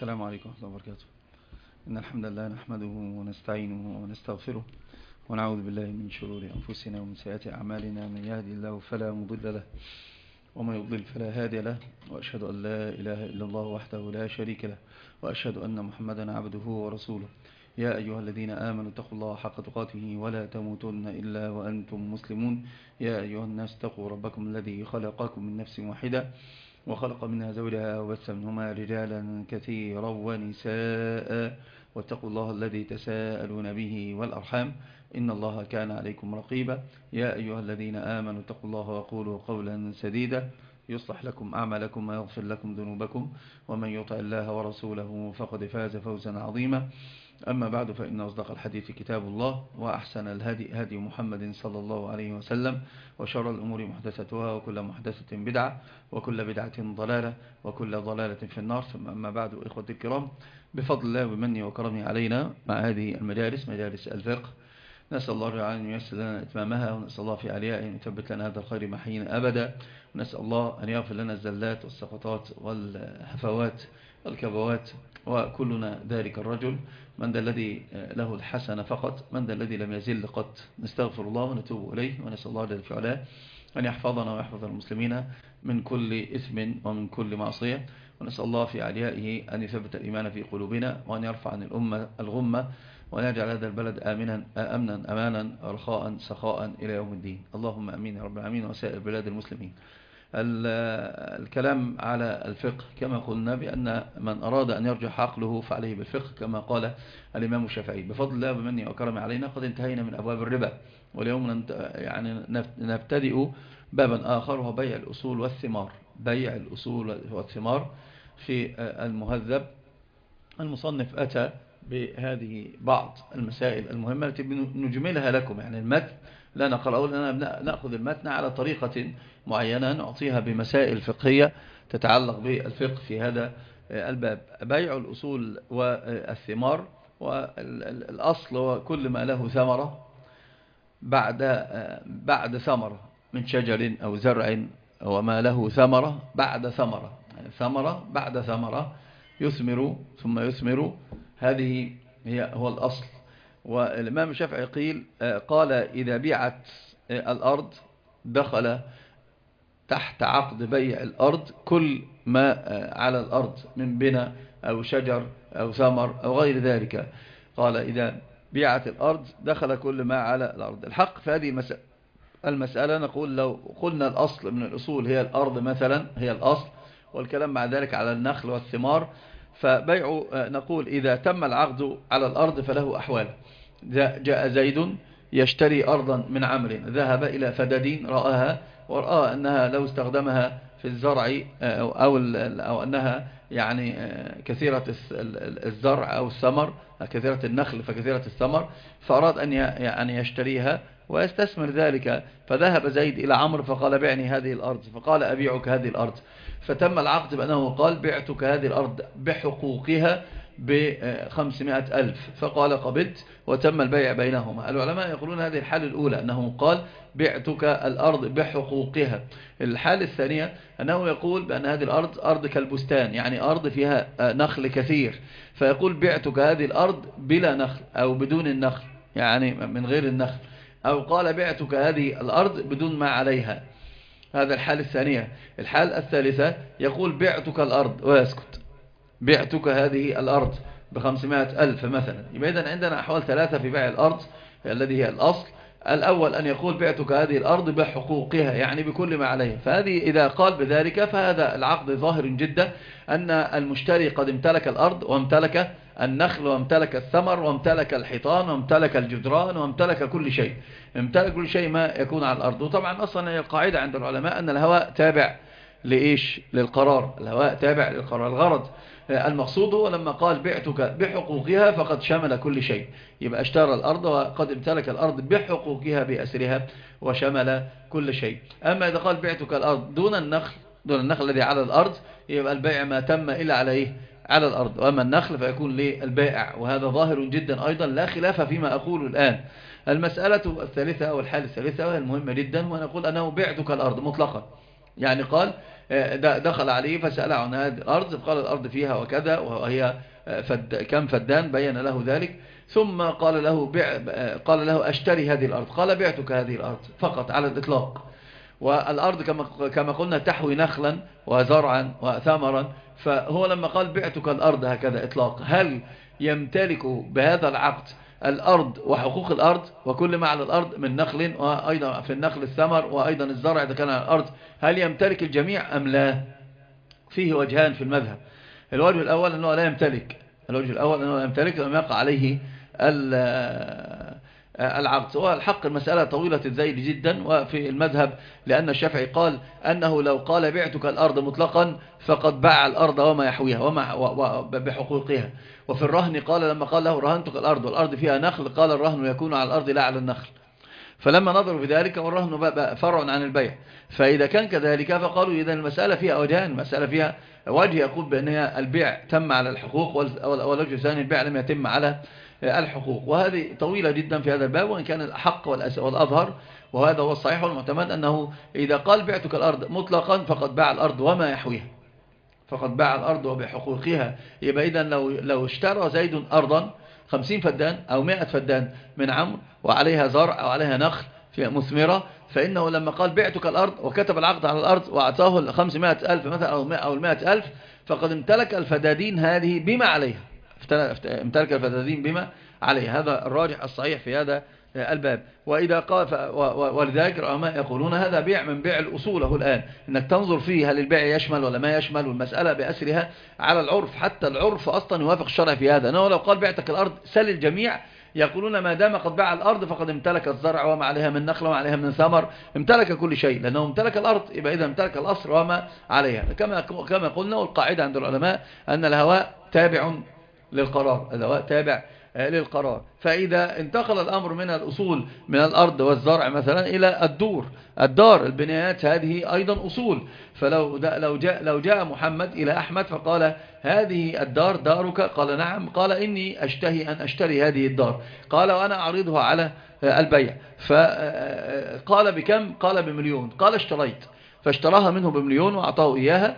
السلام عليكم ورحمة الله وبركاته. إن الحمد لله نحمده ونستعينه ونستغفره ونعوذ بالله من شرور أنفسنا ومن سيئات أعمالنا. من يهدي الله فلا مضل له ومن يضلل فلا هادي له، وأشهد أن لا إله إلا الله وحده لا شريك له، وأشهد أن محمدا عبده ورسوله. يا أيها الذين آمنوا اتقوا الله حق تقاته ولا تموتن إلا وأنتم مسلمون. يا أيها الناس اتقوا ربكم الذي خلقكم من نفس واحدة وخلق منها زوجها وبث منهما رجالا كثيرا ونساء، واتقوا الله الذي تساءلون به والأرحام إن الله كان عليكم رقيبا. يا أيها الذين آمنوا اتقوا الله وقولوا قولا سديدا يصلح لكم أعمالكم ويغفر لكم ذنوبكم، ومن يطع الله ورسوله فقد فاز فوزا عظيما. أما بعد، فإن أصدق الحديث كتاب الله، وأحسن الهدي هدي محمد صلى الله عليه وسلم، وشر الأمور محدثتها، وكل محدثة بدعة، وكل بدعة ضلالة، وكل ضلالة في النار. ثم أما بعد، إخوة الكرام، بفضل الله ومنه وكرمه علينا مع هذه المجالس، مجالس الفقه، نسأل الله أن ييسر لنا إتمامها، ونسأل الله في علياء أن يثبت لنا هذا الخير محينا أبدا، ونسأل الله أن يغفر لنا الزلات والسقطات والهفوات والكبوات، وكلنا ذلك الرجل. من ذا الذي له الحسنة فقط؟ من ذا الذي لم يزل قط؟ نستغفر الله ونتوب إليه، ونسأل الله جل في علاه أن يحفظنا ويحفظ المسلمين من كل إثم ومن كل معصية، ونسأل الله في عليائه أن يثبت الإيمان في قلوبنا، وأن يرفع عن الأمة الغمة، وأن يجعل هذا البلد أمنا أمانا رخاء سخاء إلى يوم الدين. اللهم أمين يا رب العالمين، وسائر بلاد المسلمين. الكلام على الفقه كما قلنا، بأن من أراد أن يرجح عقله فعليه بالفقه، كما قال الإمام الشافعي. بفضل الله ومنه وكرمه علينا قد انتهينا من أبواب الربا، واليوم نبتدئ بابا آخر، وهو بيع الأصول والثمار. بيع الأصول والثمار في المهذب. المصنف أتى بهذه بعض المسائل المهمة التي نجملها لكم، يعني المتن لا نقرأه، لأننا نأخذ المتن على طريقة معينة نعطيها بمسائل فقهية تتعلق بالفقه في هذا الباب. بيع الأصول والثمار، والأصل هو كل ما له ثمرة بعد ثمرة من شجر أو زرع، وما له ثمرة بعد ثمرة، يعني ثمرة بعد ثمرة يثمر ثم يثمر، هذه هو الأصل. والإمام الشافعي قال إذا بيعت الأرض دخل تحت عقد بيع الأرض كل ما على الأرض من بناء أو شجر أو ثمر أو غير ذلك. قال إذا بيعت الأرض دخل كل ما على الأرض. الحق في هذه المسألة نقول لو قلنا الأصل من الأصول هي الأرض مثلا، هي الأصل، والكلام مع ذلك على النخل والثمار، فبيع نقول إذا تم العقد على الأرض فله أحوال. جاء زيد يشتري أرضا من عمرو، ذهب إلى فدادين رآها، ورأى أنها لو استخدمها في الزرع أو أنها يعني كثيرة الزرع أو الثمر، كثيرة النخل فكثيرة الثمر، فأراد أن يشتريها ويستثمر ذلك. فذهب زيد إلى عمرو فقال بعني هذه الأرض، فقال أبيعك هذه الأرض. فتم العقد بأنه قال بعتك هذه الأرض بحقوقها ب500,000، فقال قبلت، وتم البيع بينهما. العلماء يقولون هذه الحالة الأولى أنه قال بعتك الأرض بحقوقها. الحالة الثانية أنه يقول بأن هذه الأرض أرض كالبستان، يعني أرض فيها نخل كثير، فيقول بعتك هذه الأرض بلا نخل أو بدون النخل، يعني من غير النخل، أو قال بعتك هذه الأرض بدون ما عليها. هذا الحالة الثانية. الحالة الثالثة يقول بعتك الأرض ويسكت، بعتك هذه الأرض ب500,000 مثلا. يبقى إذن عندنا أحوال ثلاثة في بيع الأرض الذي هي الأصل. الأول أن يقول بعتك هذه الأرض بحقوقها، يعني بكل ما عليها. فهذه إذا قال بذلك فهذا العقد ظاهر جدا، أن المشتري قد امتلك الأرض وامتلك النخل وامتلك الثمر وامتلك الحيطان وامتلك الجدران وامتلك كل شيء، امتلك كل شيء ما يكون على الأرض. وطبعا أصلا هي القاعدة عند العلماء أن الهواء تابع لإيش؟ للقرار. الهواء تابع للقرار. الغرض المقصود هو لما قال بعتك بحقوقها فقد شمل كل شيء، يبقى اشترى الأرض وقد امتلك الأرض بحقوقها بأسرها وشمل كل شيء. أما إذا قال بعتك الأرض دون النخل الذي على الأرض، يبقى البيع ما تم إلا عليه على الأرض، وأما النخل فيكون للبائع. وهذا ظاهر جدا أيضا، لا خلاف فيما أقول الآن. المسألة الثالثة أو الحالة الثالثة وهي المهمة جدا، ونقول أنه بعتك الأرض مطلقا يعني قال دخل عليه فسأل عن هذه الأرض، قال الأرض فيها وكذا وهي كم فدان، بين له ذلك. ثم قال له أشتري هذه الأرض، قال بعتك هذه الأرض فقط على الإطلاق. والأرض كما قلنا تحوي نخلا وزرعا وثمرا، فهو لما قال بعتك الأرض هكذا إطلاق، هل يمتلك بهذا العقد الأرض وحقوق الأرض وكل ما على الأرض من نخل، وأيضا في النخل الثمر، وأيضا الزرع إذا كان على الأرض، هل يمتلك الجميع أم لا؟ فيه وجهان في المذهب. الوجه الأول أنه لا يمتلك، لم يقع عليه العقد. والحق المسألة طويلة الذيل جدا. وفي المذهب لأن الشافعي قال أنه لو قال بعتك الأرض مطلقا فقد باع الأرض وما يحويها بحقوقها. وفي الرهن قال لما قال له رهنتك الأرض والأرض فيها نخل، قال الرهن يكون على الأرض لا على النخل. فلما نظروا في ذلك والرهن فرع عن البيع، فإذا كان كذلك فقالوا إذا المسألة فيها وجهان، المسألة فيها وجه يقول بأنها البيع تم على الحقوق، والوجه الثاني البيع لم يتم على الحقوق. وهذه طويلة جدا في هذا الباب، وإن كان الحق والأظهر وهذا هو الصحيح والمعتمد أنه إذا قال بعتك الأرض مطلقا فقد باع الأرض وما يحويها، فقد باع الأرض وبحقوقها. يبقى إذن لو اشترى زيد أرضا 50 فدان أو 100 فدان من عمرو وعليها زرع أو عليها نخل في مثمرة، فإنه لما قال بعتك الأرض وكتب العقد على الأرض وأعطاه 500,000 مثلا أو 100,000، فقد امتلك الفدادين هذه بما عليها، امتلك الفدادين بما عليها. هذا الراجح الصحيح في هذا الباب. وإذا قال ولذلك العلماء يقولون هذا بيع من بيع الأصول. هو الآن إنك تنظر فيه هل البيع يشمل ولا ما يشمل، والمسألة بأسرها على العرف، حتى العرف أصلا يوافق الشرع في هذا. أنه لو قال بعتك الأرض سل الجميع، يقولون ما دام قد باع الأرض فقد امتلك الزرع وما عليها من نخل وما عليها من ثمر، امتلك كل شيء، لأنه امتلك الأرض يبقى إذا امتلك الأصل وما عليها. كما قلنا، والقاعدة عند العلماء أن الهواء تابع للقرار، الهواء تابع للقرار. فإذا انتقل الأمر من الأصول من الأرض والزرع مثلا إلى الدار، البنايات هذه أيضا أصول. فلو لو جاء محمد إلى أحمد فقال هذه الدار دارك، قال نعم، قال إني أشتهي أن أشتري هذه الدار، قال وأنا أعرضها على البيع، فقال بكم؟ قال ب1,000,000، قال اشتريت، فاشتراها منه ب1,000,000 وأعطاه إياها،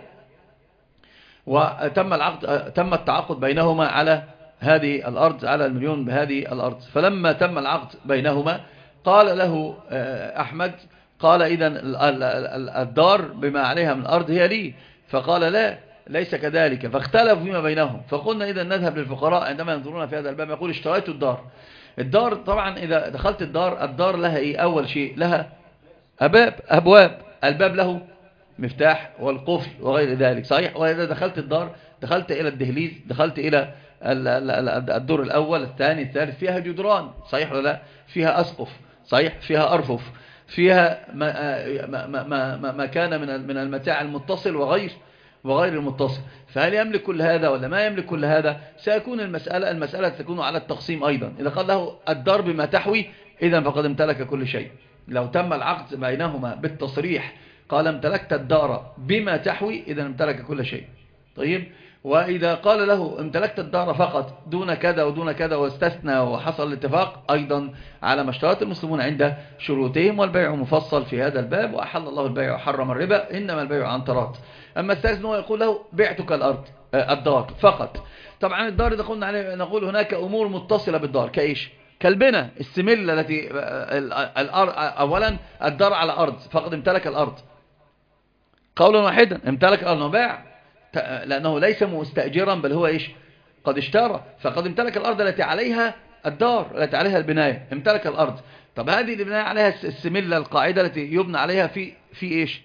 وتم التعاقد بينهما على هذه الأرض، على 1,000,000 بهذه الأرض. فلما تم العقد بينهما قال له أحمد، قال إذن الدار بما عليها من الأرض هي لي، فقال لا ليس كذلك، فاختلفوا فيما بينهم. فقلنا إذن نذهب للفقراء عندما ينظرون في هذا الباب، يقول اشتريت الدار طبعا إذا دخلت الدار لها إيه؟ أول شيء لها أبواب، الباب له مفتاح والقفل وغير ذلك، صحيح. وإذا دخلت الدار دخلت إلى الدهليز، دخلت إلى الدور الأول الثاني الثالث، فيها جدران، صحيح ولا لا؟ فيها أسقف، صحيح، فيها أرفف، فيها ما كان من المتاع المتصل وغير المتصل. فهل يملك كل هذا ولا ما يملك كل هذا؟ سيكون المسألة تكون على التقسيم أيضا. إذا قال له الدار بما تحوي إذن فقد امتلك كل شيء. لو تم العقد بينهما بالتصريح قال امتلكت الدار بما تحوي إذن امتلك كل شيء. طيب، وإذا قال له امتلكت الدار فقط دون كذا ودون كذا واستثنى وحصل الاتفاق أيضا على ما اشترط المسلمون عند شروطهم، والبيع مفصل في هذا الباب، وأحل الله البيع وحرم الربا، إنما البيع عن تراض. أما الثالث هو يقول له بعتك الدار فقط. طبعا الدار إذا قلنا عليه نقول هناك أمور متصلة بالدار كإيش؟ كالبناء، السملة التي أولا الدار على أرض فقد امتلك الأرض قولا واحدا، امتلك الأرض باع، لأنه ليس مستأجرا بل هو إيش؟ قد اشترى، فقد امتلك الأرض التي عليها الدار، التي عليها البناية، امتلك الأرض. طب هذه البناية عليها السملة، القاعدة التي يبنى عليها في إيش؟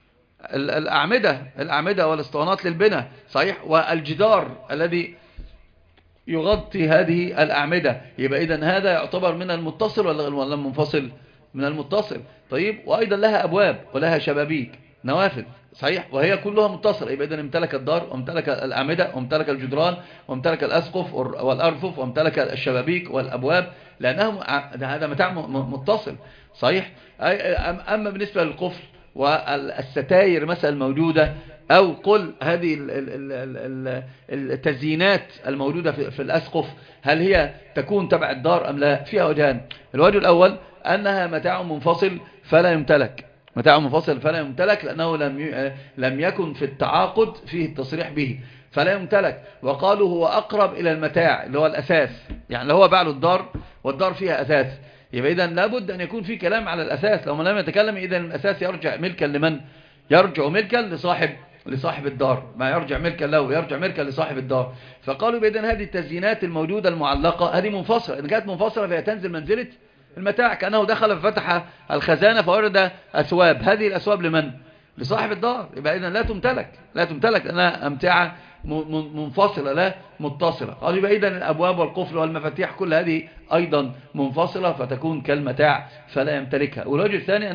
الأعمدة والاسطوانات للبناء، صحيح، والجدار الذي يغطي هذه الأعمدة. يبقى إذن هذا يعتبر من المتصل ولا منفصل؟ من المتصل. طيب، وأيضا لها أبواب ولها شبابيك، نوافذ، صحيح، وهي كلها متصلة. يبقى إذن امتلك الدار وامتلك الأعمدة وامتلك الجدران وامتلك الأسقف والأرفف وامتلك الشبابيك والأبواب، لأنهم هذا متاع متصل، صحيح. أما بالنسبة للقفل والستاير مثلا الموجودة، أو قل هذه التزيينات الموجودة في الأسقف، هل هي تكون تبع الدار أم لا؟ فيها وجهان. الوجه الأول أنها متاع منفصل فلا يمتلك، متاع منفصل فلا يمتلك لأنه لم يكن في التعاقد فيه التصريح به فلا يمتلك. وقالوا هو أقرب إلى المتاع اللي هو الأساس، يعني اللي هو باع له الدار والدار فيها أساس، يبقى إذن لابد أن يكون في كلام على الأساس. لو ما لم يتكلم إذن الأساس يرجع ملكا لمن؟ يرجع ملكا لصاحب الدار، ما يرجع ملكا له يرجع ملكا لصاحب الدار. فقالوا بإذن هذه التزيينات الموجودة المعلقة هذه منفصلة، إن كانت منفصلة فهي تنزل منزلة المتاع، كأنه دخل ففتح الخزانة فورد أثواب، هذه الأثواب لمن؟ لصاحب الدار. يبقى إذن لا تمتلك لأنها أمتعة منفصلة لا متصلة. قالوا يبقى إذن الأبواب والقفل والمفاتيح كل هذه أيضا منفصلة فتكون كالمتاع فلا يمتلكها. والوجه الثاني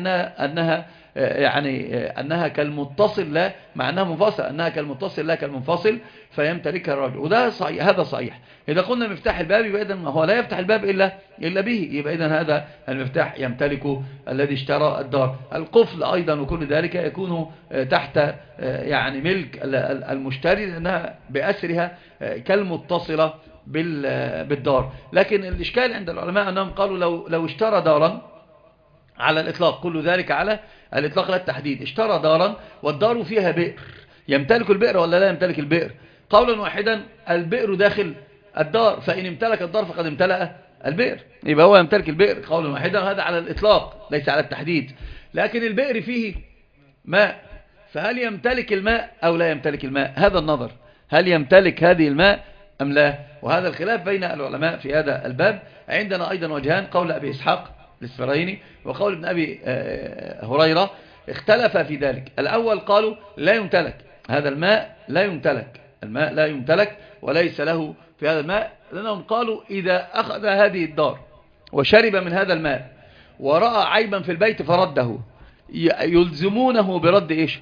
أنها كالمتصل لا، مع أنها منفصلة أنها كالمتصل لا كالمنفصل فيمتلكها الرجل، وده صحيح. هذا صحيح. إذا قلنا مفتاح الباب يبقى إذن هو لا يفتح الباب إلا به، يبقى إذن هذا المفتاح يمتلكه الذي اشترى الدار. القفل أيضا وكل ذلك يكون تحت يعني ملك المشتري لأنها بأسرها كالمتصلة بالدار. لكن الإشكال عند العلماء أنهم قالوا لو اشترى دارا على الإطلاق، كل ذلك على الإطلاق لا التحديد، اشترى دارا والدار فيها بئر، يمتلك البئر ولا لا يمتلك البئر؟ قولا واحدا البئر داخل الدار، فإن امتلك الدار فقد امتلأ البئر، يبقى هو يمتلك البئر قولا واحدا، هذا على الإطلاق ليس على التحديد. لكن البئر فيه ماء، فهل يمتلك الماء أو لا يمتلك الماء؟ هذا النظر، هل يمتلك هذه الماء أم لا؟ وهذا الخلاف بين العلماء في هذا الباب. عندنا أيضا وجهان، قول أبي إسحاق الإسفرايني وقول ابن أبي هريرة اختلف في ذلك. الأول قالوا لا يمتلك هذا الماء، الماء لا يمتلك وليس له في هذا الماء، لأنهم قالوا إذا أخذ هذه الدار وشرب من هذا الماء ورأى عيبا في البيت فرده، يلزمونه برد إيش؟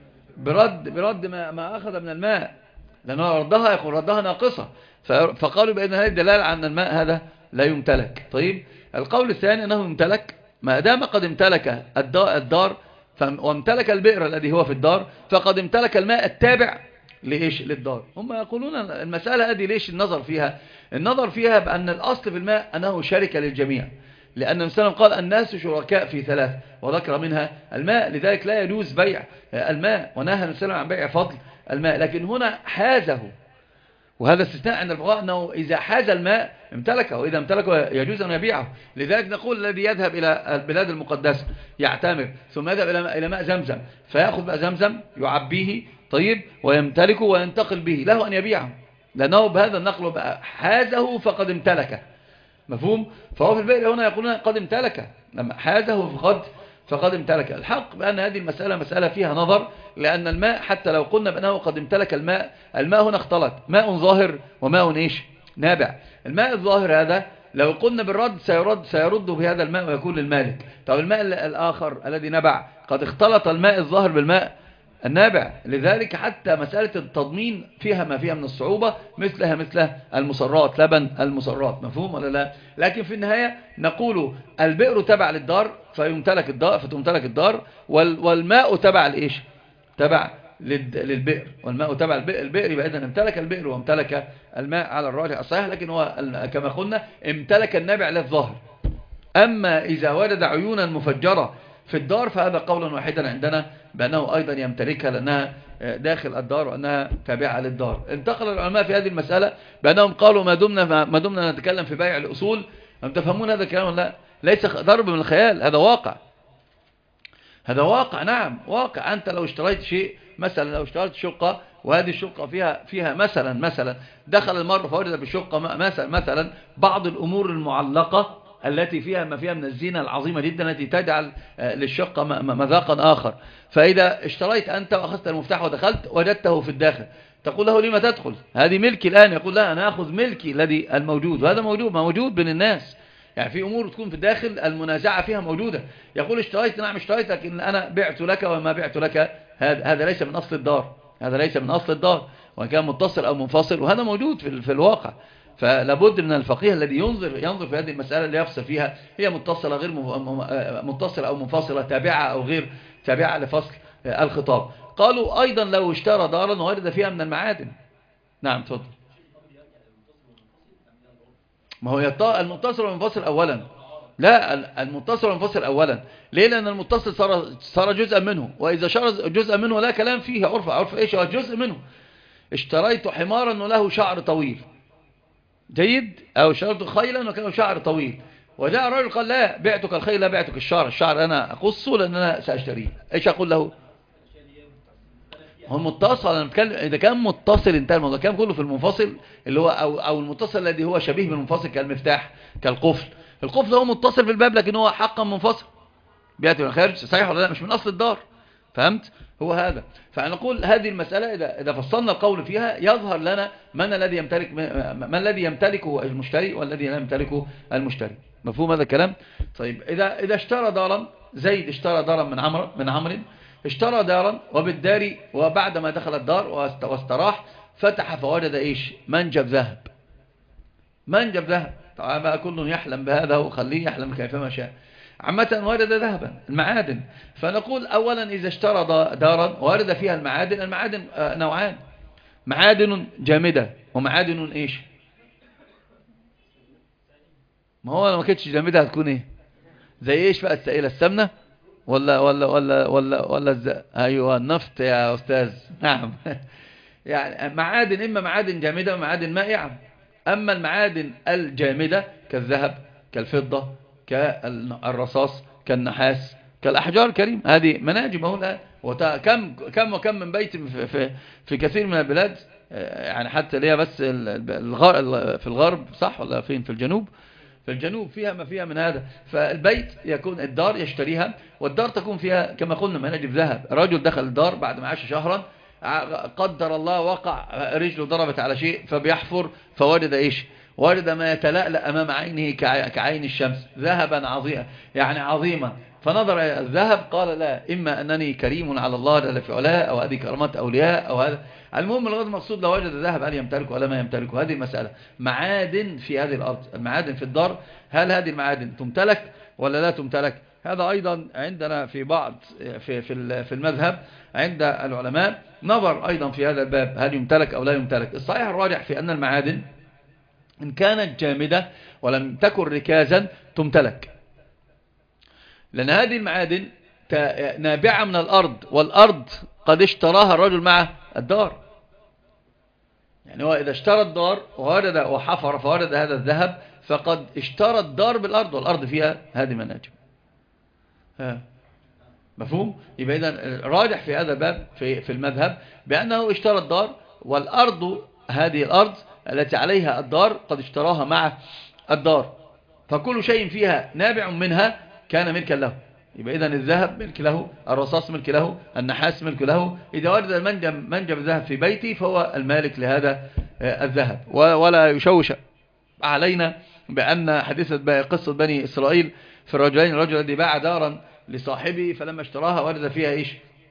برد ما أخذ من الماء، لأنه ردها يقول ردها ناقصة. فقالوا بأن هذه دلالة عن الماء هذا لا يمتلك. طيب القول الثاني أنه يمتلك ما دام قد امتلك الدار وامتلك البئر الذي هو في الدار، فقد امتلك الماء التابع لإيش؟ للدار. هم يقولون المسألة هذه ليش النظر فيها بأن الأصل في الماء أنه شركة للجميع، لأن النبي قال الناس شركاء في ثلاث وذكر منها الماء، لذلك لا يجوز بيع الماء، ونهى النبي عن بيع فضل الماء. لكن هنا حازه، وهذا استثناء عند الفقهاء أنه إذا حاز الماء امتلكه، وإذا امتلكه يجوز أن يبيعه. لذلك نقول الذي يذهب إلى البلاد المقدسة يعتمر ثم يذهب إلى ماء زمزم فيأخذ ماء زمزم يعبيه طيب ويمتلكه وينتقل به، له أن يبيعه، لأنه بهذا النقل بقى حازه فقد امتلكه. مفهوم؟ فهو في البئر هنا يقولون قد امتلكه، لما حازه فقد امتلك. الحق بأن هذه المسألة مسألة فيها نظر، لأن الماء حتى لو قلنا بأنه قد امتلك الماء هنا اختلط ماء ظاهر وماء إيش؟ نابع. الماء الظاهر هذا لو قلنا بالرد سيرد بهذا الماء ويكون للمالك. طب الماء الآخر الذي نبع قد اختلط الماء الظاهر بالماء النابع، لذلك حتى مسألة التضمين فيها ما فيها من الصعوبة، مثل المصرات، لبن المصرات. مفهوم ولا لا؟ لكن في النهاية نقول البئر تبع للدار فتمتلك الدار، والماء تبع لإيش؟ تبع للبئر، والماء تبع البئر، يبقى إذن امتلك البئر وامتلك الماء على الراجح الصحيح. لكن هو كما قلنا امتلك النابع للظاهر. أما إذا وجد عيونا مفجرة في الدار فهذا قولا واحدا عندنا بأنه أيضا يمتلكها لأنها داخل الدار وأنها تابعة للدار. انتقل العلماء في هذه المسألة بأنهم قالوا ما دمنا نتكلم في بيع الأصول. أم تفهمون هذا الكلام؟ لا، ليس ضرب من الخيال، هذا واقع. نعم واقع. أنت لو اشتريت شيء، مثلا لو اشتريت شقة وهذه الشقة فيها مثلا دخل المرء فوجد بالشقة مثلا بعض الأمور المعلقة التي فيها ما فيها من الزينة العظيمة جدا التي تجعل للشقة مذاقا آخر. فإذا اشتريت أنت وأخذت المفتاح ودخلت وجدته في الداخل، تقول له لما تدخل؟ هذه ملكي الآن. يقول لا، أنا أخذ ملكي الذي الموجود، وهذا موجود بين الناس. يعني في أمور تكون في الداخل المنازعة فيها موجودة، يقول اشتريت، نعم اشتريت، لكن أنا بعت لك وما بعت لك هذا ليس من أصل الدار، وإن كان متصل أو منفصل، وهذا موجود في الواقع. فلابد من الفقيه الذي ينظر في هذه المسألة اللي يفصل فيها، هي متصلة غير متصلة أو منفصلة، تابعة أو غير تابعة لفصل الخطاب. قالوا أيضا لو اشترى دارا وورد فيها من المعادن. نعم تفضل. ما هو المتصل والمنفصل أولا، لا، المتصل والمنفصل أولا. ليه؟ لأن المتصل صار جزءا منه، وإذا صار جزءا منه لا كلام فيه. عرف إيش هو جزء منه. اشتريت حمارا وله شعر طويل، جيد، أو اشتريت خيلا وكان شعر طويل، وجاء الرجل قال لا بعتك الخيل لا بعتك الشعر أنا أقصه لأن أنا سأشتريه. إيش أقول له؟ هو متصل. أنا بتكلم إذا كان متصل انتهى الموضوع. كان كله في المنفصل اللي هو أو المتصل الذي هو شبيه بالمنفصل كالمفتاح كالقفل. القفل هو متصل في الباب لكن هو حقا منفصل، بيأتي من الخارج، صحيح ولا لا؟ مش من أصل الدار. فهمت؟ هو هذا. فنقول هذه المسألة إذا فصلنا القول فيها يظهر لنا من الذي يمتلكه المشتري والذي لا يمتلكه المشتري. مفهوم هذا الكلام؟ طيب إذا اشترى دارا، زيد اشترى دارا من عمرو، اشترى دارا وبالدار، وبعد ما دخل الدار واستراح فتح فوجد ايش؟ منجب ذهب. منجب ذهب. طبعا بقى كل يحلم بهذا وخليه يحلم كيفما شاء. عامة وجد ذهبا، المعادن. فنقول اولا اذا اشترى دارا وارد فيها المعادن، المعادن نوعان: معادن جامدة ومعادن ايش؟ ما هو لو ما كانتش جامدة هتكون ايه؟ زي ايش بقى؟ السائلة، السمنة ولا ايوه النفط يا استاذ. نعم. يعني معادن، اما معادن جامدة ومعادن مائعة. اما المعادن الجامدة كالذهب كالفضة كالرصاص كالنحاس كالاحجار الكريمة، هذه مناجم اهو. كم من بيت في كثير من البلاد، يعني حتى ليها بس في الغرب، صح ولا فين؟ في الجنوب. في الجنوب فيها ما فيها من هذا. فالبيت يكون الدار يشتريها، والدار تكون فيها كما قلنا مناجم ذهب. رجل دخل الدار بعد ما عاش شهرا، قدر الله وقع رجله ضربت على شيء فبيحفر فوجد ايش؟ وجد ما يتلألأ امام عينه كعين الشمس، ذهبا عظيما، يعني عظيما. فنظر الذهب قال لا، اما انني كريم على الله جل في علاه، او هذه كرامات اولياء، او هذا. المهم الغرض المقصود لو وجد الذهب هل يمتلكه ولا ما يمتلكه؟ هذه المسألة. معادن في هذه الأرض، المعادن في الدار، هل هذه المعادن تمتلك ولا لا تمتلك؟ هذا أيضا عندنا في بعض في المذهب عند العلماء نظر أيضا في هذا الباب، هل يمتلك أو لا يمتلك. الصحيح الراجح في أن المعادن إن كانت جامدة ولم تكن ركازا تمتلك، لأن هذه المعادن نابعة من الأرض، والأرض قد اشتراها الرجل مع الدار. يعني هو إذا اشترى الدار وحفر فورد هذا الذهب فقد اشترى الدار بالأرض، والأرض فيها هذه مناجم. مفهوم؟ يبقى إذن راجح في هذا الباب في المذهب بأنه اشترى الدار، والأرض هذه الأرض التي عليها الدار قد اشتراها مع الدار، فكل شيء فيها نابع منها كان ملكا له. يبقى إذن الذهب ملك له، الرصاص ملك له، النحاس ملك له. إذا ورد منجم الذهب في بيتي فهو المالك لهذا الذهب. ولا يشوش علينا بأن قصة بني إسرائيل في الرجل الذي باع دارا لصاحبه فلما اشتراها ورد فيها إيش؟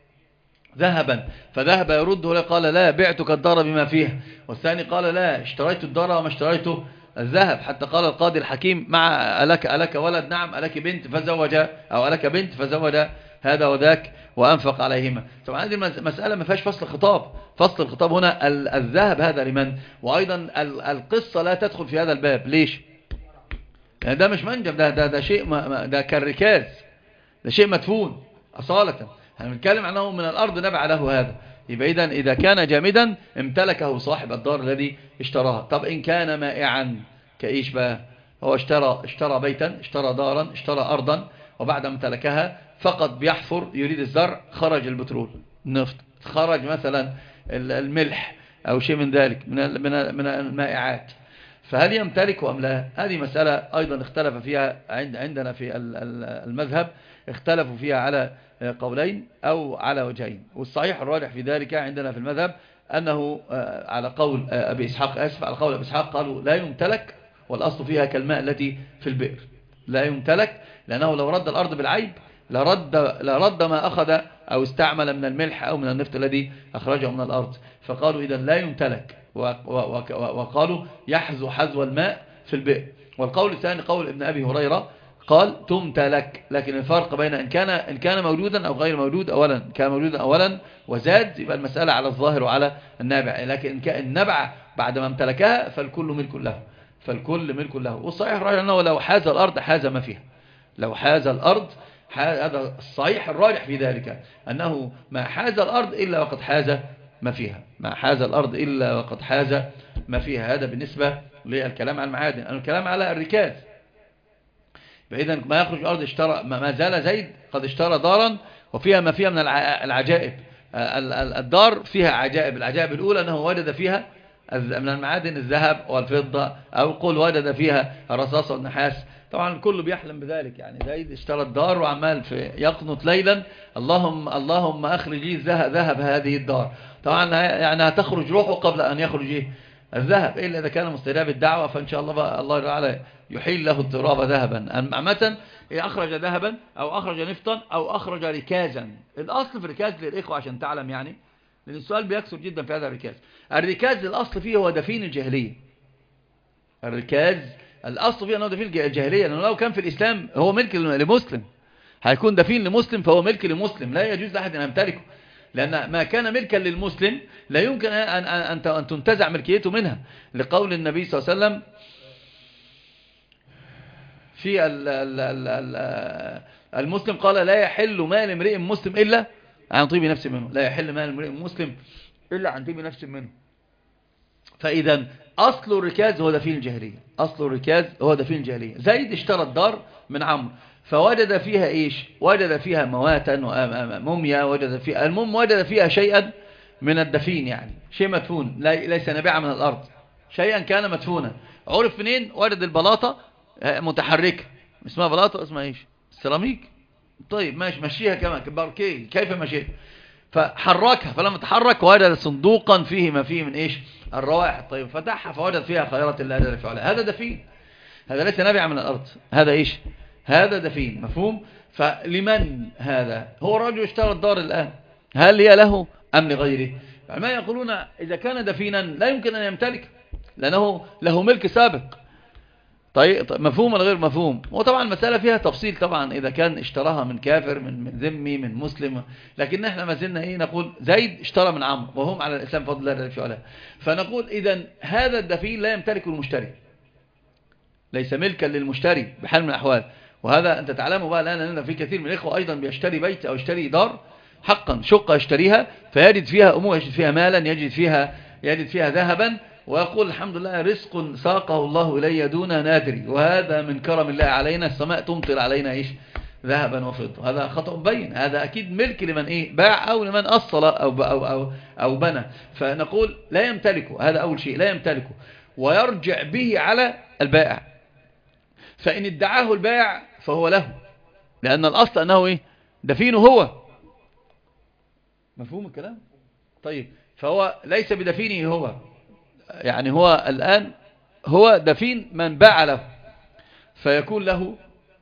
ذهبا، فذهب يرده قال لا بعتك الدار بما فيها، والثاني قال لا اشتريت الدار وما اشتريته الذهب، حتى قال القاضي الحكيم مع ألك ولد؟ نعم. ألك بنت؟ فزوج، أو ألك بنت فزوج هذا وذاك وأنفق عليهما. طبعا هذه المسألة ما فيهاش فصل خطاب. فصل الخطاب هنا الذهب هذا لمن؟ وأيضا القصة لا تدخل في هذا الباب. ليش؟ يعني ده مش منجم، ده شيء ده كالركاز، ده شيء مدفون أصالة. هنتكلم عنه من الأرض نبع له هذا. يبقى إذا كان جامدا امتلكه صاحب الدار الذي اشتراها. طب إن كان مائعا كإيش بقى؟ هو اشترى بيتا، اشترى دارا، اشترى أرضا، وبعد امتلكها فقط بيحفر يريد الزرع، خرج البترول، النفط، خرج مثلا الملح أو شيء من ذلك من المائعات، فهل يمتلك أم لا؟ هذه مسألة أيضا اختلف فيها عندنا في المذهب، اختلفوا فيها على قولين أو على وجهين. والصحيح الراجح في ذلك عندنا في المذهب أنه على قول أبي إسحاق، على قول أبي إسحاق قالوا لا يمتلك، والأصل فيها كالماء التي في البئر، لا يمتلك، لأنه لو رد الأرض بالعيب لرد ما أخذ أو استعمل من الملح أو من النفط الذي أخرجه من الأرض. فقالوا إذا لا يمتلك، وقالوا يحذو حذو الماء في البئر. والقول الثاني قول ابن أبي هريرة قال تمتلك، لكن الفرق بين إن كان موجودا أو غير موجود. أولا كان موجودا أولا وزاد، يبقى المسألة على الظاهر وعلى النابع، لكن إن كان النبع بعد ما امتلكها فالكل ملك له، والصحيح رأي أنه لو حاز الأرض حاز ما فيها، لو حاز الأرض، هذا الصحيح الراجح في ذلك، أنه ما حاز الأرض إلا وقد حاز ما فيها، ما حاز الأرض إلا وقد حاز ما فيها. هذا بالنسبة للكلام عن المعادن. الكلام على الركاز، فإذا ما يخرج الأرض اشترى، ما زال زيد قد اشترى دارا وفيها ما فيها من العجائب. الدار فيها عجائب. العجائب الأولى أنه وجد فيها من المعادن الذهب والفضة، أو قل وجد فيها الرصاص والنحاس. طبعا الكل بيحلم بذلك، يعني زيد اشترى الدار وعمال في يقنط ليلا اللهم أخرج لي ذهب هذه الدار. طبعا يعني هتخرج روحه قبل أن يخرج الذهب، إلا إذا كان مستجاب الدعوة، فإن شاء الله الله تعالى يحيل له التراب ذهبا. عامة أخرج ذهبا أو أخرج نفطا أو أخرج ركازا. الأصل في الركاز للإخوة عشان تعلم، يعني لأن السؤال بيكثر جدا في هذا الركاز. الركاز الأصل فيه هو دفين الجاهلية. الركاز الأصل فيه أنه دفين الجاهلية، لأنه لو كان في الإسلام هو ملك لمسلم، هيكون دفين لمسلم، فهو ملك لمسلم، لا يجوز لأحد أن يمتلكه، لأن ما كان ملكا للمسلم لا يمكن أن تنتزع ملكيته منها، لقول النبي صلى الله عليه وسلم في المسلم قال لا يحل مال امرئ مسلم إلا عن طيب نفس منه، لا يحل مال امرئ مسلم إلا عن طيب نفس منه. فإذا أصل الركاز هو دفين الجاهلية، أصل الركاز هو دفين الجاهلية. زيد اشترى الدار من عمرو، فوجد فيها إيش؟ وجد فيها مواتا وموميا، وجد فيها شيئا من الدفين، يعني شيء مدفون ليس نابعا من الأرض، شيئا كان مدفونا. عرف منين؟ وجد البلاطة متحركة، اسمها بلاطة، اسمها إيش؟ السيراميك. طيب ماشي، مشيها كمان باركيه، كيف مشيها؟ فحركها، فلما تحرك وجد صندوقا فيه ما فيه من إيش؟ الروائح الطيبة، فتحها فوجد فيها خيرات الله جل في علاه. هذا دفين، هذا ليس نابع من الأرض، هذا إيش؟ هذا دفين. مفهوم؟ فلمن هذا؟ هو رجل اشترى الدار الآن، هل هي له أم لغيره؟ ما يقولون إذا كان دفينا لا يمكن أن يمتلك، لأنه له ملك سابق. طيب مفهوم ولا غير مفهوم؟ وطبعا المسألة فيها تفصيل طبعا، إذا كان اشتراها من كافر، من ذمي، من مسلم، لكن احنا ما زلنا نقول زيد اشترى من عمرو وهم على الإسلام فضل الله جل وعلا. فنقول إذا هذا الدفين لا يمتلكه المشتري، ليس ملكا للمشتري بحال من الأحوال. وهذا أنت تعلمه بقى الآن، أن في كثير من الإخوة أيضا بيشتري بيت أو يشتري دار حقا، شقة يشتريها، فيجد فيها أمور، يجد فيها مالا، يجد فيها ذهبا، ويقول الحمد لله رزق ساقه الله إلي دون نادري، وهذا من كرم الله علينا، السماء تمطر علينا إيش؟ ذهبا وفضة. هذا خطأ بين، هذا أكيد ملك لمن باع أو لمن أصل أو بنى. فنقول لا يمتلكه، هذا أول شيء لا يمتلكه، ويرجع به على البائع. فإن ادعاه البائع فهو له، لأن الأصل أنه دفينه هو. مفهوم الكلام؟ طيب فهو ليس بدفينه هو، يعني هو الآن هو دفين من باع له، فيكون له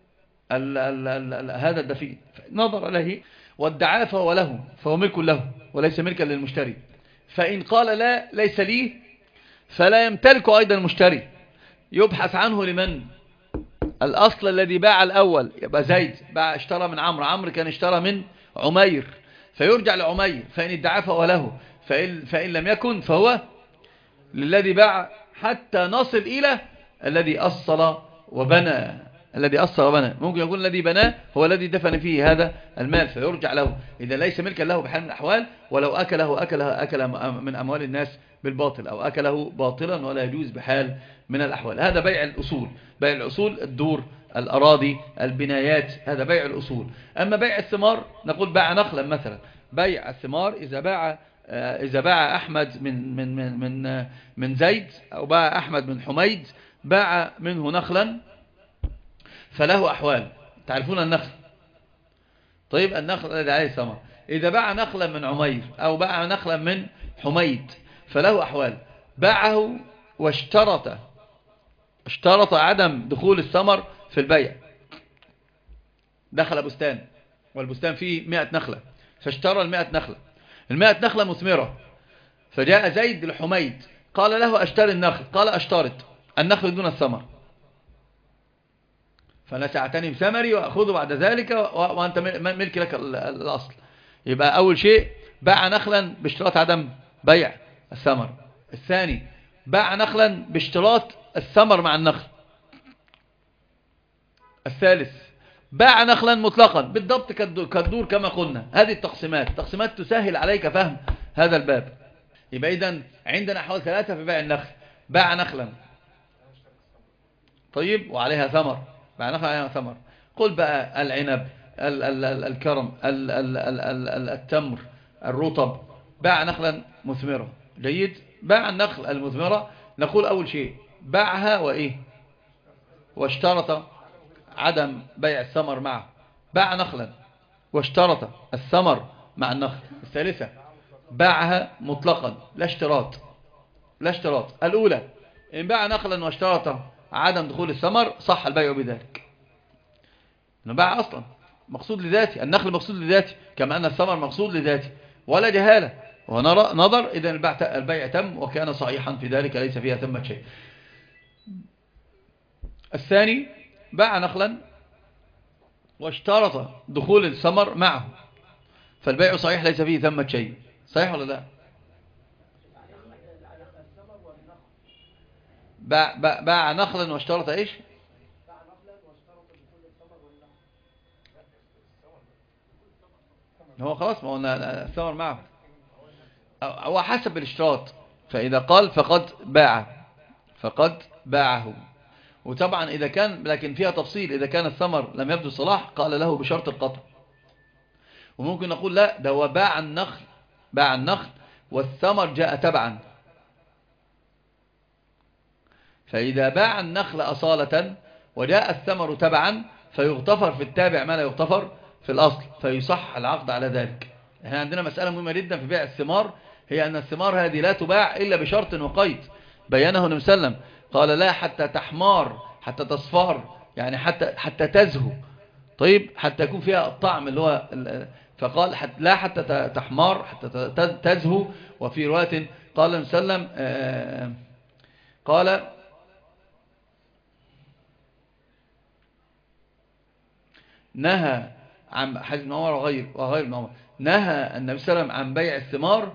هذا الدفين، نظر له وادعاه فهو له، فهو ملك له وليس ملكا للمشتري. فإن قال لا ليس لي، فلا يمتلكه أيضا المشتري، يبحث عنه لمن؟ الأصل الذي باع الأول، يبقى زيد اشترى من عمرو كان اشترى من عمير، فيرجع لعمير، فإن ادعاه فهو له، فإن لم يكن فهو للذي باع، حتى نصل إلى الذي أصل وبنى. ممكن يكون الذي بناه هو الذي دفن فيه هذا المال، فيرجع له، إذا ليس ملكا له بحال من الأحوال. ولو أكل من أموال الناس بالباطل، أو أكله باطلا، ولا يجوز بحال من الأحوال. هذا بيع الأصول. بيع الأصول الدور، الأراضي، البنايات، هذا بيع الأصول. أما بيع الثمار، نقول باع نخلا مثلا. بيع الثمار إذا باع أحمد من زيد، أو باع أحمد من حميد، باع منه نخلا، فله أحوال. تعرفون النخل؟ طيب النخل الذي عليه ثمر، إذا باع نخلا من عمير أو باع نخلا من حميد فله أحوال. باعه واشترط عدم دخول الثمر في البيع. دخل بستان، والبستان فيه 100 نخلة، فاشترى 100 نخلة، 100 نخلة مثمرة، فجاء زيد لحميد قال له أشتري النخل، قال أشترط النخل دون الثمر، فلا تعتني بثمري وأخذه بعد ذلك وأنت ملك لك الأصل. يبقى أول شيء باع نخلا باشتراط عدم بيع الثمر. الثاني باع نخلا باشتراط الثمر مع النخل. الثالث باع نخلا مطلقا بالضبط كالدور كما قلنا. هذه التقسيمات تسهل عليك فهم هذا الباب. يبقى إذن عندنا حوالي 3 في بيع النخل. باع نخلا طيب وعليها ثمر، باع نخلا عليها ثمر. قل بقى العنب، الكرم، التمر، الرطب. باع نخلا مثمرة. جيد. باع النخل المثمرة، نقول أول شيء باعها وإيه؟ واشترط عدم بيع الثمر معه. باع نخلا واشترط الثمر مع النخل. الثالثة باعها مطلقا لا اشتراط. الأولى إن باع نخلا واشترط عدم دخول الثمر صح البيع بذلك. إنه باع أصلا مقصود لذاتي، النخل مقصود لذاتي كما أن الثمر مقصود لذاتي ولا جهالة ونظر. إذا البيع تم وكان صحيحا في ذلك، ليس فيها ثمة شيء. الثاني باع نخلا واشترط دخول الثمر معه، فالبيع صحيح ليس فيه ثمة شيء. صحيح ولا لا؟ باع نخلا واشترط ايش؟ هو خلاص، ما هو الثمر معه، هو حسب الاشتراط. فإذا قال فقد باعه. وطبعا إذا كان، لكن فيها تفصيل، إذا كان الثمر لم يبدو الصلاح قال له بشرط القطع. وممكن نقول لا، ده هو باع النخل والثمر جاء تبعا. فإذا باع النخل أصالة وجاء الثمر تبعا فيغتفر في التابع ما لا يغتفر في الأصل، فيصح العقد على ذلك. احنا عندنا مسألة مهمة جدا في بيع الثمار، هي أن الثمار هذه لا تباع إلا بشرط وقيد بيانه النبي صلى الله عليه وسلم. قال لا حتى تحمار، حتى تصفار، يعني حتى تزهو. طيب حتى يكون فيها الطعم اللي هو فقال لا حتى تحمار، حتى تزهو. وفي رواية قال النبي صلى الله عليه وسلم قال نهى عن حديث ابن عمر وغير ابن عمر، نهى النبي صلى الله عليه وسلم عن بيع الثمار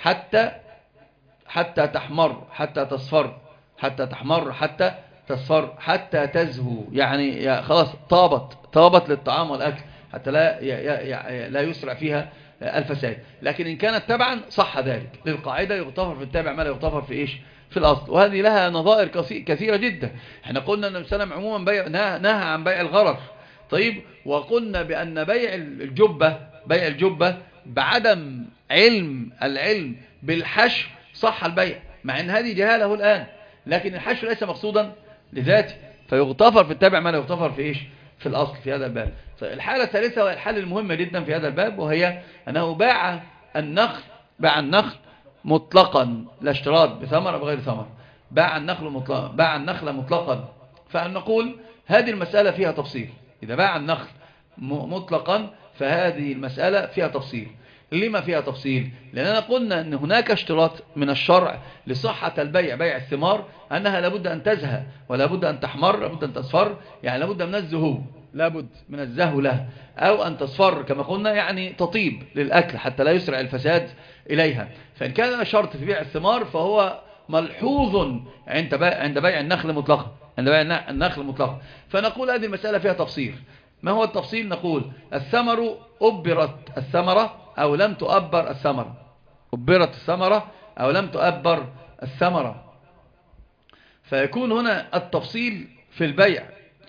حتى تحمر، حتى تصفر، حتى تحمر، حتى تصفر، حتى تزهو، يعني خلاص طابت للطعام والأكل، حتى لا يسرع فيها الفساد. لكن إن كانت تبعا صح ذلك، للقاعدة يغتفر في التابع ما لا يغتفر في إيش؟ في الأصل. وهذه لها نظائر كثيرة جدا. احنا قلنا أن النبي صلى الله عليه وسلم عموما نهى عن بيع الغرر. طيب وقلنا بأن بيع الجبة بعدم العلم بالحشو صح البيع، مع أن هذه جهاله الآن، لكن الحشو ليس مقصودا لذاته، فيغتفر في التابع ما لا يغتفر في إيش؟ في الأصل في هذا الباب. الحالة الثالثة وهي الحالة المهمة جدا في هذا الباب، وهي أنه باع النخل مطلقا لا اشتراط بثمر بغير ثمر. باع النخل مطلقا. فنقول هذه المسألة فيها تفصيل. إذا باع النخل مطلقا فهذه المسألة فيها تفصيل. لما فيها تفصيل؟ لأننا قلنا أن هناك اشتراط من الشرع لصحة البيع، بيع الثمار، أنها لابد أن تزهى ولابد أن تحمر، لابد أن تصفر، يعني لابد من الزهو، لابد من الزهو لها، أو أن تصفر كما قلنا يعني تطيب للأكل حتى لا يسرع الفساد إليها. فإن كان شرط في بيع الثمار فهو ملحوظ عند بيع النخل مطلقا. فنقول هذه المسألة فيها تفصيل. ما هو التفصيل؟ نقول الثمر أبرت الثمرة أو لم تؤبر الثمرة. أبرت الثمرة أو لم تؤبر الثمرة. فيكون هنا التفصيل في البيع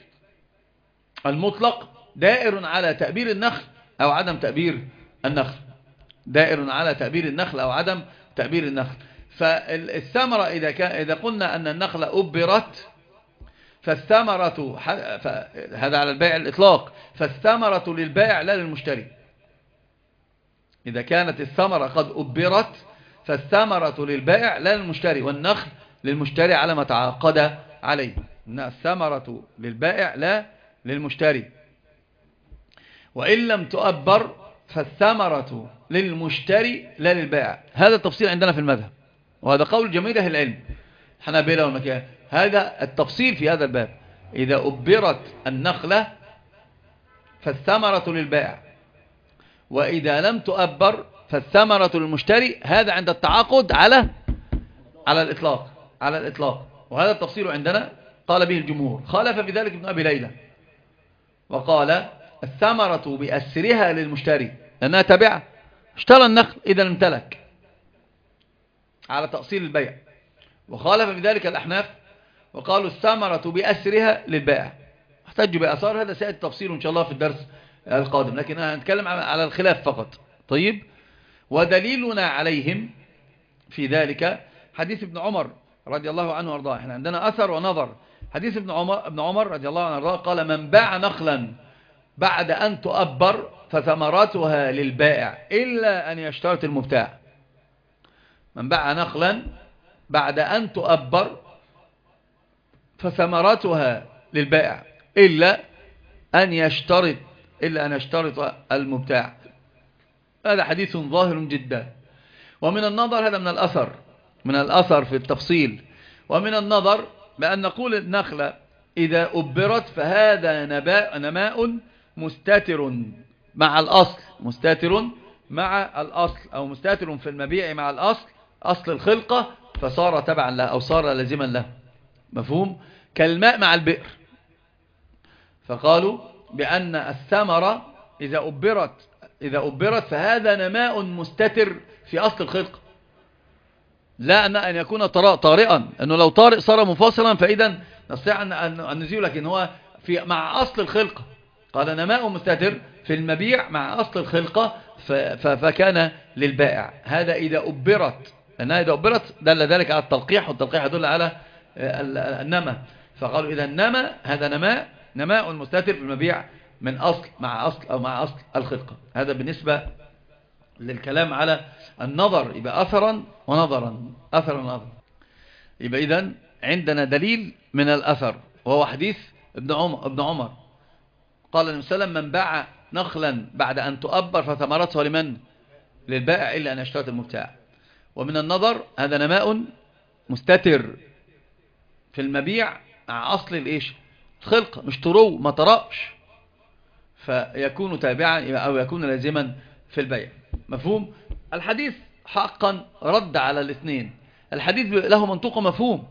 المطلق دائر على تأبير النخل أو عدم تأبير النخل، دائر على تأبير النخل أو عدم تأبير النخل. فالثمرة إذا قلنا أن النخل أبرت فالثمرة، هذا على البيع الإطلاق، فالثمرة للبائع لا للمشتري. إذا كانت الثمرة قد أبرت فالثمرة للبائع لا للمشتري، والنخل للمشتري على ما تعاقد عليه. إن الثمرة للبائع لا للمشتري. وإن لم تؤبر فالثمرة للمشتري لا للبائع. هذا التفصيل عندنا في المذهب، وهذا قول جميع أهل العلم حنابلة والمكان. هذا التفصيل في هذا الباب. إذا أبرت النخلة فالثمرة للبائع، وإذا لم تؤبر فالثمرة للمشتري. هذا عند التعاقد على الإطلاق. وهذا التفصيل عندنا قال به الجمهور. خالف بذلك ابن أبي ليلى وقال الثمرة بأسرها للمشتري لأنها تابعة، اشترى النخل إذا امتلك على تأصيل البيع. وخالف بذلك الأحناف وقالوا الثمرة بأسرها للبائع، احتجوا بأثار. هذا سيأتي تفصيله إن شاء الله في الدرس القادم، لكن أنا هنتكلم على الخلاف فقط. طيب، ودليلنا عليهم في ذلك حديث ابن عمر رضي الله عنه وارضاه. احنا عندنا أثر ونظر. حديث ابن عمر رضي الله عنه وارضاه قال: من باع نخلا بعد أن تؤبر فثمرتها للبائع إلا أن يشترط المبتاع. من باع نخلا بعد أن تؤبر فثمرتها للبائع إلا أن يشترط المبتاع. هذا حديث ظاهر جدا. ومن النظر، هذا من الأثر في التفصيل. ومن النظر بأن نقول النخلة إذا أبرت فهذا نماء مستتر مع الأصل، أو مستتر في المبيع مع الأصل، أصل الخلقة، فصار تبعا له أو صار لازما له. مفهوم؟ كالماء مع البئر. فقالوا بأن الثمرة إذا أبرت فهذا نماء مستتر في أصل الخلقة، لا أن يكون طارئا، أنه لو طارئ صار منفصلا فإذا نستطيع أن نزيله، لكن هو مع أصل الخلقة. قال نماء مستتر في المبيع مع أصل الخلقة فكان للبائع. هذا إذا أبرت، لأنها إذا أبرت دل ذلك على التلقيح، والتلقيح يدل على النمى. فقالوا إذا النمى هذا نماء مستتر في المبيع من أصل مع أصل الخلقة. هذا بالنسبة للكلام على النظر، يبقى أثرا ونظرا. يبقى إذن عندنا دليل من الأثر، وهو حديث ابن عمر قال النبي صلى الله عليه وسلم: من باع نخلا بعد أن تؤبر فثمرته لمن؟ للبائع إلا أن يشترط المبتاع. ومن النظر هذا نماء مستتر في المبيع مع أصل الخلقة، مش طرو، ما طرأش، فيكون تابعا أو يكون لازما في البيع. مفهوم؟ الحديث حقا رد على الاثنين. الحديث له منطوق مفهوم.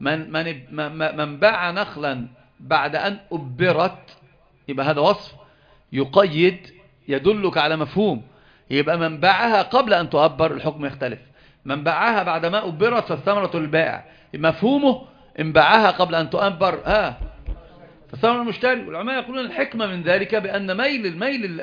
من باع نخلا بعد أن أبرت، يبقى هذا وصف يقيد يدلك على مفهوم. يبقى من باعها قبل أن تؤبر الحكم يختلف. من باعها بعد ما أبرت فالثمرة للبائع، مفهومه إن باعها قبل أن تؤبر فالثمرة المشتري. والعلماء يقولون الحكمة من ذلك بأن ميل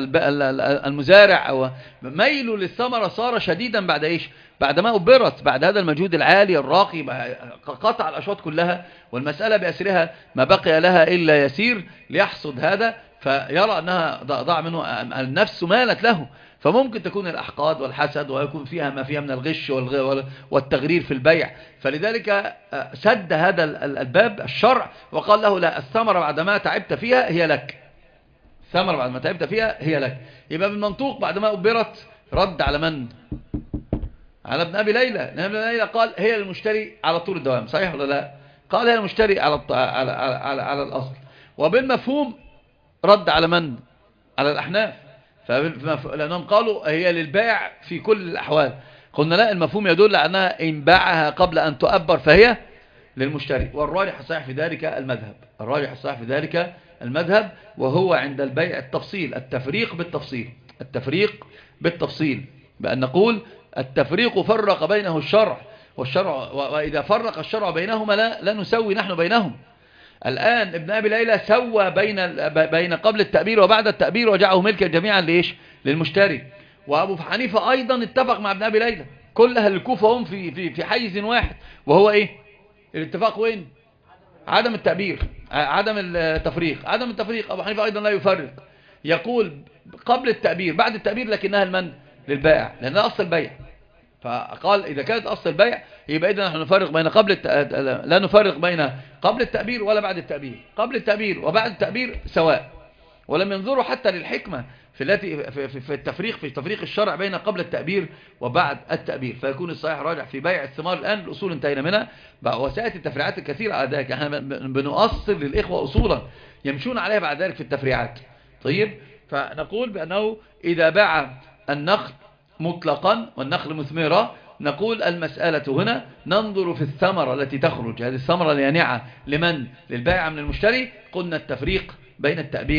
المزارع أو ميله للثمرة صار شديدا بعد ما أبرت، بعد هذا المجهود العالي الراقي، قطع الأشواط كلها، والمسألة بأسرها ما بقي لها إلا يسير ليحصد هذا، فيرى أنها ضاع منه، النفس مالت له. فممكن تكون الأحقاد والحسد ويكون فيها ما فيها من الغش والتغرير في البيع. فلذلك سد هذا الباب الشرع وقال له: لا، الثمرة بعد ما تعبت فيها هي لك. الثمرة بعد ما تعبت فيها هي لك. يبقى بالمنطوق بعد ما أبرت رد على من؟ على ابن أبي ليلى. ابن أبي ليلى قال هي للمشتري على طول الدوام. صحيح ولا لا؟ قال هي للمشتري على الأصل. وبالمفهوم رد على من؟ على الأحناف، لأنهم قالوا هي للبائع في كل الأحوال. قلنا لا، المفهوم يدل على أنها إن باعها قبل أن تؤبر فهي للمشتري. والراجح الصحيح في ذلك المذهب، وهو عند البيع التفريق بالتفصيل، بأن نقول التفريق فرق بينه الشرع، وإذا فرق الشرع بينهما لا نسوي نحن بينهم. الآن ابن أبي ليلى سوى بين قبل التأبير وبعد التأبير وجعله ملكا جميعا للمشتري. وأبو حنيفة أيضا اتفق مع ابن أبي ليلى. كل أهل الكوفة هم في حيز واحد، وهو الاتفاق وين؟ عدم التأبير، عدم التفريق. أبو حنيفة أيضا لا يفرق، يقول قبل التأبير بعد التأبير، لكنها للبائع، لأنها أصل البيع. فقال إذا كانت أصل البيع يبقى إذا نحن نفرق بين لا نفرق بين قبل التأبير ولا بعد التأبير. قبل التأبير وبعد التأبير سواء. ولم ينظروا حتى للحكمة في التفريق، في تفريق الشرع بين قبل التأبير وبعد التأبير. فيكون الصحيح راجع في بيع الثمار. الآن الأصول انتهينا منها، وسيأتي التفريعات الكثيرة على ذلك. احنا بنؤصل للإخوة أصولا يمشون عليها بعد ذلك في التفريعات. طيب، فنقول بأنه إذا باع النخل مطلقا والنخل مثمرة، نقول المسألة هنا ننظر في الثمرة التي تخرج، هذه الثمرة اليانعة لمن؟ للبائع من المشتري. قلنا التفريق بين التأبير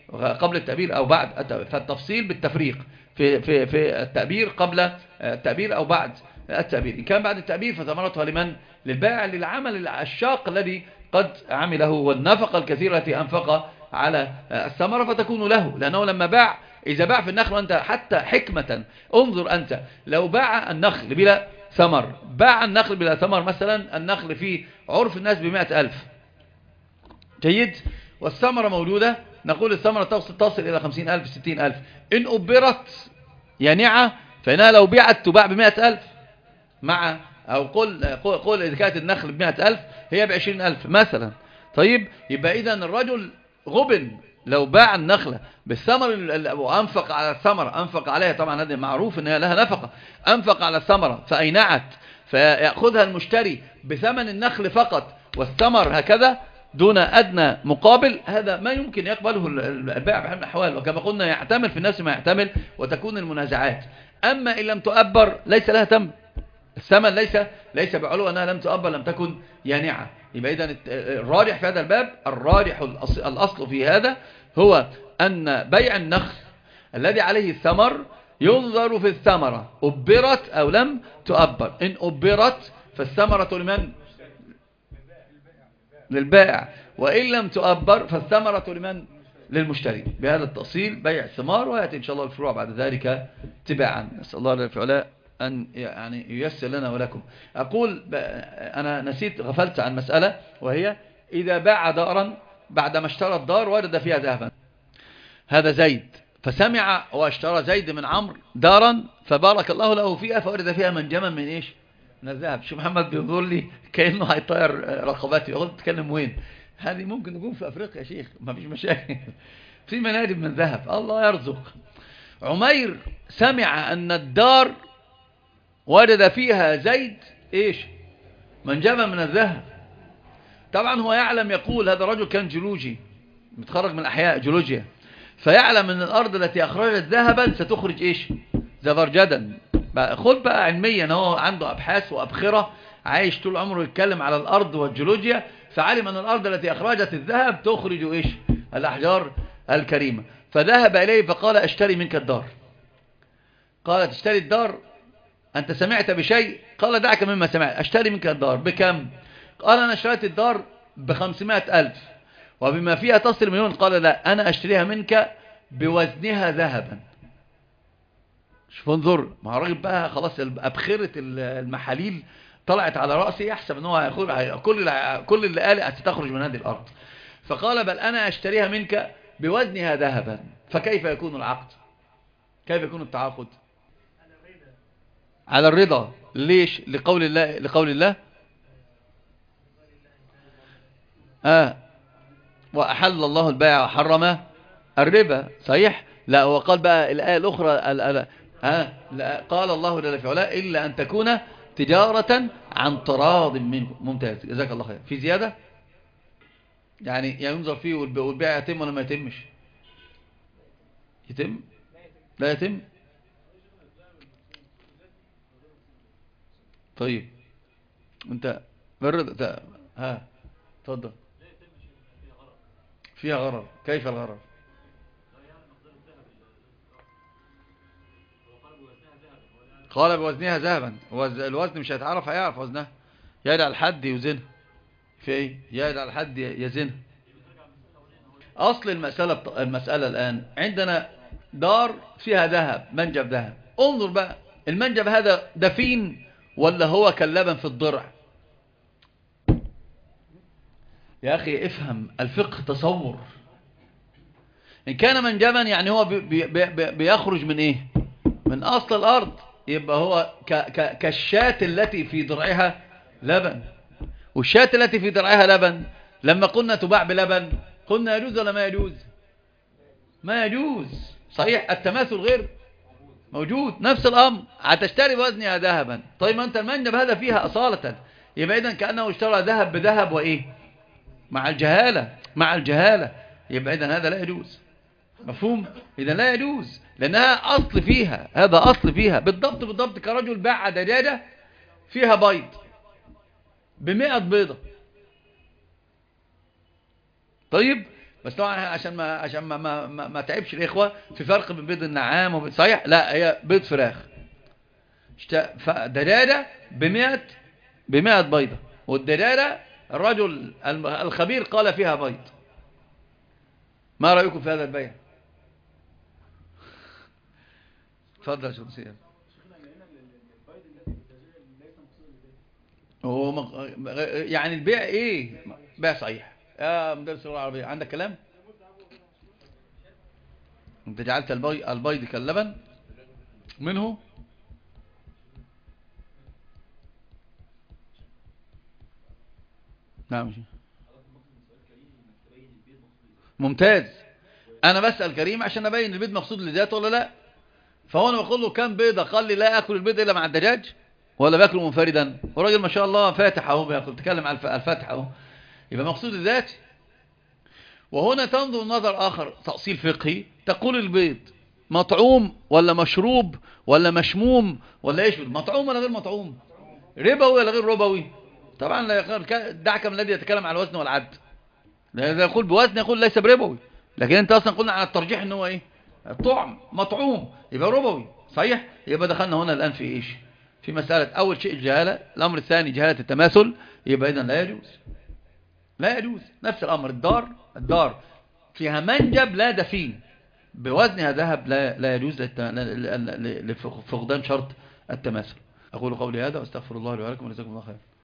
قبل التأبير أو بعد، فالتفصيل بالتفريق في التأبير قبل التأبير أو بعد التأبير. إن كان بعد التأبير فثمرتها لمن؟ للبائع، للعمل الشاق الذي قد عمله والنفقة الكثيرة التي أنفق على الثمرة فتكون له، لأنه لما باع، إذا باع في النخل، وأنت حتى حكمة انظر، أنت لو باع النخل بلا ثمر، باع النخل بلا ثمر، مثلا النخل في عرف الناس ب100,000 جيد، والثمرة موجودة، نقول الثمرة تصل إلى 50,000 60,000، إن أبرت يانعة فإنها لو بيعت تباع ب100,000 مع، أو قل إذا كانت النخل ب100,000 هي ب20,000 مثلا. طيب يبقى إذن الرجل غبن لو باع النخلة بالثمر وأنفق على الثمرة، أنفق عليها، طبعا هذا معروف أنها لها نفقة، أنفق على الثمرة فأينعت، فيأخذها المشتري بثمن النخل فقط والثمر هكذا دون أدنى مقابل، هذا ما يمكن يقبله البائع بحال من الأحوال، وكما قلنا يعتمل في النفس ما يعتمل وتكون المنازعات. أما إن لم تؤبر ليس لها تم، الثمن ليس بعلو أنها لم تؤبر، لم تكن يانعة. يبقى إذن الراجح في هذا الباب، الراجح الأصل في هذا هو أن بيع النخل الذي عليه الثمر ينظر في الثمرة أبرت أو لم تؤبر، إن أبرت فالثمرة لمن؟ للبائع، وإن لم تؤبر فالثمرة لمن؟ للمشتري. بهذا التأصيل بيع الثمار، ويأتي إن شاء الله الفروع بعد ذلك تباعا. نسأل الله جل وعلا أن يعني ييسر لنا ولكم. أقول أنا نسيت، غفلت عن مسألة، وهي إذا باع دارا بعدما اشترى الدار ورد فيها ذهبا، هذا زيد، فسمع واشترى زيد من عمرو دارا فبارك الله له فيها، فورد فيها منجما من إيش؟ من الذهب. شو محمد بينظر لي كأنه هيطير رقباتي، يقول تتكلم وين؟ هذه ممكن نكون في أفريقيا يا شيخ، ما فيش مشاكل، في منادب من ذهب، الله يرزق. عمير سمع أن الدار وجد فيها زيد إيش؟ منجما من الذهب. طبعا هو يعلم، يقول هذا رجل كان جيولوجي متخرج من أحياء جيولوجيا، فيعلم أن الأرض التي أخرجت ذهبا ستخرج إيش؟ زبرجدا. خد بقى علميا، هو عنده أبحاث وأبخرة، عايش طول عمره يتكلم على الأرض والجيولوجيا، فعلم أن الأرض التي أخرجت الذهب تخرج إيش؟ الأحجار الكريمة. فذهب إليه فقال اشتري منك الدار. قال تشتري الدار؟ أنت سمعت بشيء؟ قال دعك مما سمعت، اشتري منك الدار بكم؟ قال أنا اشتريت الدار ب500,000 وبما فيها تصل مليون. قال لا، أنا أشتريها منك بوزنها ذهبا. شوف انظر، مع الراجل بقى خلاص أبخرة المحاليل طلعت على رأسي، يحسب أنه هيقول كل اللي قال ستخرج من هذه الأرض. فقال بل أنا أشتريها منك بوزنها ذهبا. فكيف يكون العقد؟ كيف يكون التعاقد؟ على الرضا. ليش؟ لقول الله وأحل الله البيع وحرم الربا، صحيح؟ لا، وقال بقى الآية الأخرى لا، قال الله جل في علاه إلا أن تكون تجارة عن تراض منكم. ممتاز، جزاك الله خير. في زيادة؟ يعني ينظر فيه والبيع يتم ولا ما يتمش؟ يتم؟ لا يتم؟ طيب انت برد تفضل. فيها غرر. كيف الغرر؟ قال بوزنها ذهبا، الوزن مش هيتعرف، هيعرف وزنها، يدع الحد يوزنها في ايه؟ يدع الحد يزنها. اصل المسألة الان عندنا دار فيها ذهب، منجب ذهب. انظر بقى، المنجب هذا دفين ولا هو كاللبن في الضرع؟ يا أخي افهم الفقه، تصور. إن كان منجبا يعني هو بيخرج من إيه؟ من أصل الأرض، يبقى هو كالشاة التي في ضرعها لبن. والشاة التي في ضرعها لبن لما قلنا تباع بلبن قلنا يجوز ولا ما يجوز؟ ما يجوز، صحيح. التماثل غير موجود. نفس الأمر، هتشتري بوزنها ذهبا. طيب ما أنت المنجب هذا فيها أصالة، يبقى إذن كأنه اشترى ذهب بذهب وإيه؟ مع الجهالة، يبقى إذن هذا لا يجوز. مفهوم؟ إذن لا يجوز، لأنها أصل فيها، هذا أصل فيها بالضبط كرجل باع دجاجة فيها بيض ب100 بيضة. طيب بس طبعا عشان ما تعبش الإخوة، في فرق بين بيض النعام وبيض صحيح، لا هي بيض فراخ. دجاجة ب100 بيضة، والدجاجة الرجل الخبير قال فيها بيض. ما رأيكم في هذا البيع؟ اتفضل يا شمسية. يعني البيع ايه؟ بيع صحيح يا مدرس اللغة العربية، عندك كلام؟ انت جعلت البيض كاللبن منه. نعم ممتاز. انا بسأل كريم عشان ابين البيض مقصود لذاته ولا لا. فهو انا بقول له كم بيضة، قال لي لا اكل البيض الا مع الدجاج ولا باكله منفردا. والراجل ما شاء الله فاتح اهو، بيتكلم على الفاتح اهو، يبقى مقصود لذاته. وهنا تنظر نظر آخر تأصيل فقهي، تقول البيض مطعوم ولا مشروب ولا مشموم ولا ايش؟ مطعوم ولا غير مطعوم؟ ربوي ولا غير ربوي؟ طبعا لا، دعك من الذي يتكلم على الوزن والعد. إذا يقول بوزن يقول ليس بربوي، لكن انت اصلا قلنا على الترجيح ان هو ايه؟ الطعم مطعوم يبقى ربوي صحيح. يبقى دخلنا هنا الآن في ايش؟ في مسألة اول شيء الجهالة، الامر الثاني جهالة التماثل. يبقى اذا لا يجوز، لا يجوز. نفس الأمر الدار فيها منجب لا دفين بوزنها ذهب، لا يجوز لفقدان شرط التماثل. أقول قولي هذا واستغفر الله لي ولكم ولجزاكم الله خير.